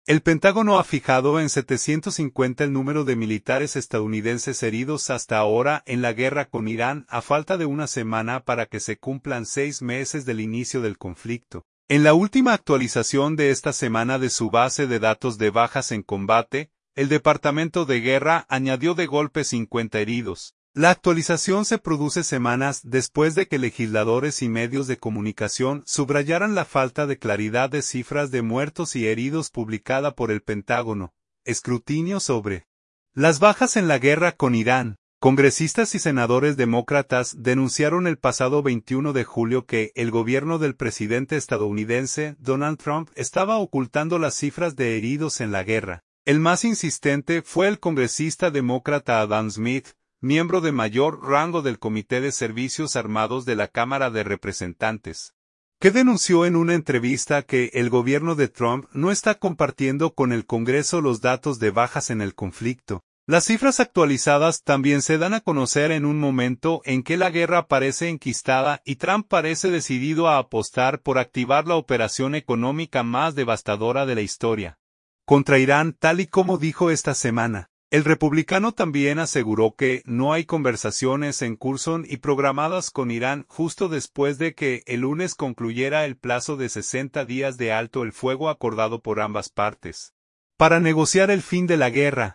El Pentágono ha fijado en 750 el número de militares estadounidenses heridos hasta ahora en la guerra con Irán, a falta de una semana para que se cumplan 6 meses del inicio del conflicto. En la última actualización de esta semana de su base de datos de bajas en combate, el Departamento de Guerra añadió de golpe 50 heridos. La actualización se produce semanas después de que legisladores y medios de comunicación subrayaran la falta de claridad de cifras de muertos y heridos publicada por el Pentágono. Escrutinio sobre las bajas en la guerra con Irán. Congresistas y senadores demócratas denunciaron el pasado 21 de julio que el gobierno del presidente estadounidense, Donald Trump, estaba ocultando las cifras de heridos en la guerra. El más insistente fue el congresista demócrata Adam Smith, miembro de mayor rango del Comité de Servicios Armados de la Cámara de Representantes, que denunció en una entrevista que el gobierno de Trump no está compartiendo con el Congreso los datos de bajas en el conflicto. Las cifras actualizadas también se dan a conocer en un momento en que la guerra parece enquistada y Trump parece decidido a apostar por activar la operación económica más devastadora de la historia contra Irán, tal y como dijo esta semana. El republicano también aseguró que no hay conversaciones en curso y programadas con Irán justo después de que el lunes concluyera el plazo de 60 días de alto el fuego acordado por ambas partes para negociar el fin de la guerra.